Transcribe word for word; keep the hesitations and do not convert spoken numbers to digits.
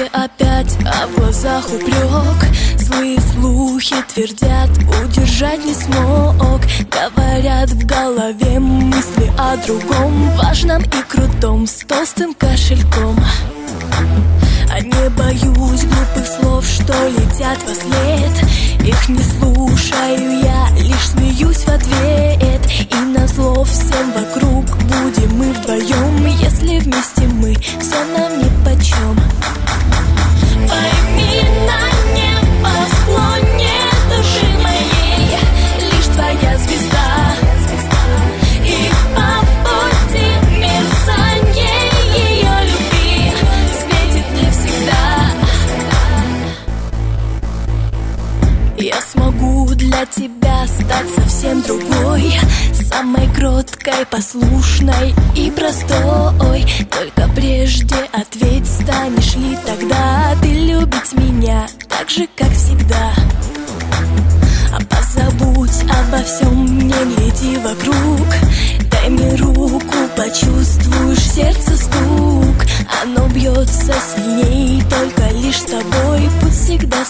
тебе опять, а в глазах упрек. Злые слухи твердят, удержать не смог. Говорят в голове мысли о другом, важном и крутом, с толстым кошельком. А не боюсь глупых слов, что летят во след. Их не слушаю я, лишь смеюсь в ответ. И назло всем вокруг будем мы вдвоем. Если вместе мы, все нам нипочем. Пойми, на небосклоне души моей лишь твоя звезда. И по пути мерцания ее любви светит мне всегда. Я смогу для тебя стать совсем другой, самой кроткой, послушной и простой. Только прежде ответь, станешь ли тогда ты любить меня так же, как всегда. А позабудь обо всем, не гляди вокруг. Дай мне руку, почувствуешь сердце стук. Оно бьется сильней, только лишь с тобой путь всегда